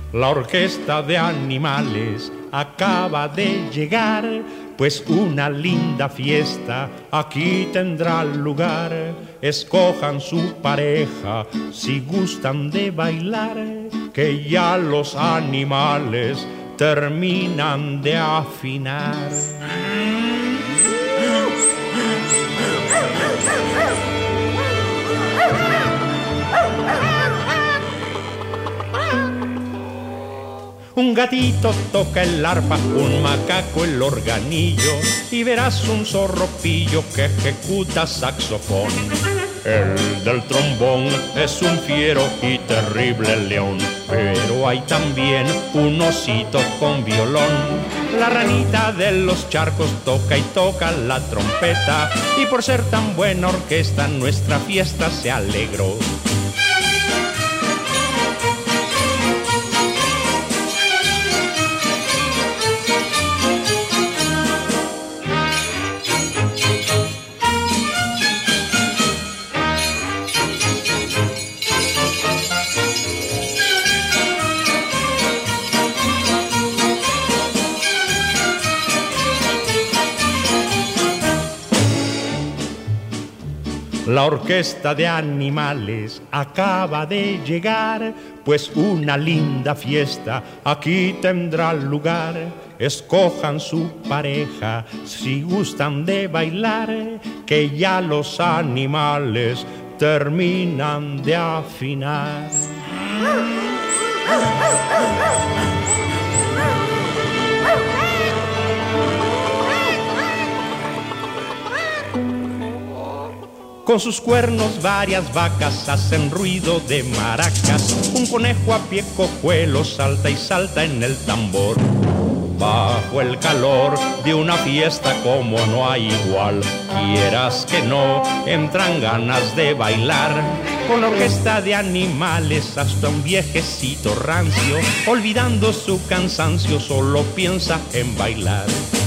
La orquesta de animales acaba de llegar, pues una linda fiesta aquí tendrá lugar. Escojan su pareja si gustan de bailar, que ya los animales terminan de afinar. Un gatito toca el arpa, un macaco el organillo, y verás un zorropillo que ejecuta saxofón. El del trombón es un fiero y terrible león, pero hay también un osito con violón. La ranita de los charcos toca y toca la trompeta, y por ser tan buena orquesta nuestra fiesta se alegró. La orquesta de animales acaba de llegar, pues una linda fiesta aquí tendrá lugar. Escojan su pareja si gustan de bailar, que ya los animales terminan de afinar. Con sus cuernos varias vacas hacen ruido de maracas. Un conejo a pie cojuelo salta y salta en el tambor. Bajo el calor de una fiesta como no hay igual, quieras que no, entran ganas de bailar. Con la orquesta de animales hasta un viejecito rancio, olvidando su cansancio, solo piensa en bailar.